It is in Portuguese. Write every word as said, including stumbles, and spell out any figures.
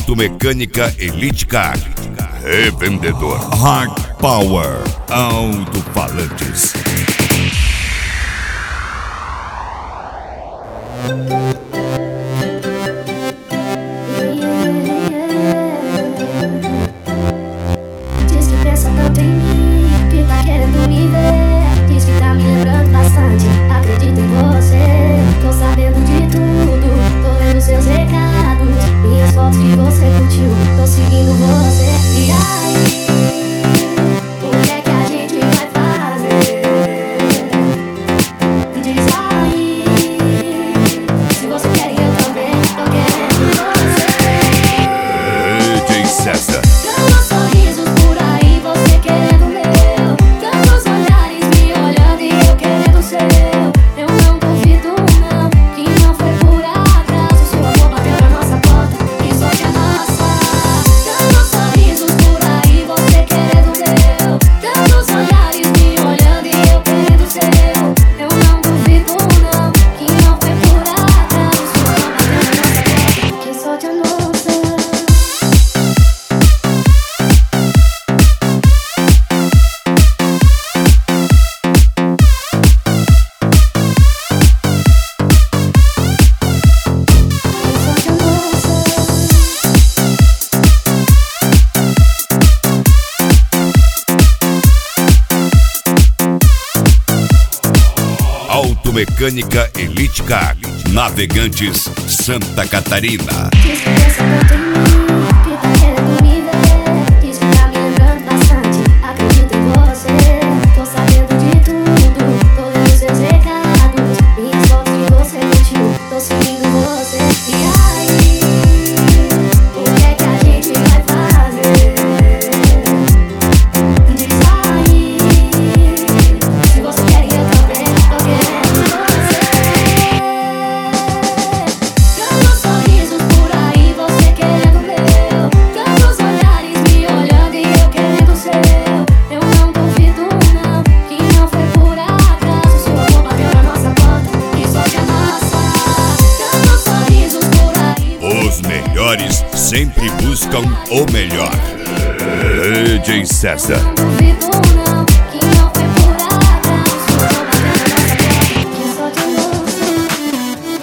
Automecânica Elite Car. Revendedor Hard Power Alto-Falantes. Diz que pensa tanto em mim, que tá querendo me ver. Diz que tá me lembrando bastante, acredito em você. Tô sabendo de tudo, tô vendo seus recados, minhas fotos que você curtiu, tô seguindo você. E aí, o que é que a gente vai fazer? Diz aí, se você quer e eu também tô querendo você. D J César. Tantos sorrisos por aí, você querendo meu. Tantos olhares me olhando e eu querendo o seu. Eu não duvido não, que não foi por acaso. Seu amor bateu na nossa porta e sorte a nossa. Tantos sorrisos por aí, você querendo meu. Tantos olhares me olhando e eu querendo o seu. Eu não duvido não, que não foi por acaso. Seu amor bateu na nossa porta, que sorte a nossa. Automecânica Elite Car. Navegantes, Santa Catarina. Diz que pensa tanto em mim, que tá querendo me ver. Diz que tá me lembrando bastante, acredito em você. Tô sabendo de tudo, tô vendo seus recados, minhas fotos que você curtiu, tô seguindo você. E aí, o que é que a gente vai fazer? Diz aí, se você quer e eu também tô querendo você. Tantos sorrisos por aí, você querendo meu. Tantos olhares me olhando e eu querendo o seu. Eu não duvido não, que não foi por acaso. Seu amor bateu na nossa porta e sorte a nossa. Tantos sorrisos por aí. Os melhores sempre buscam o melhor. D J César. Não duvido não.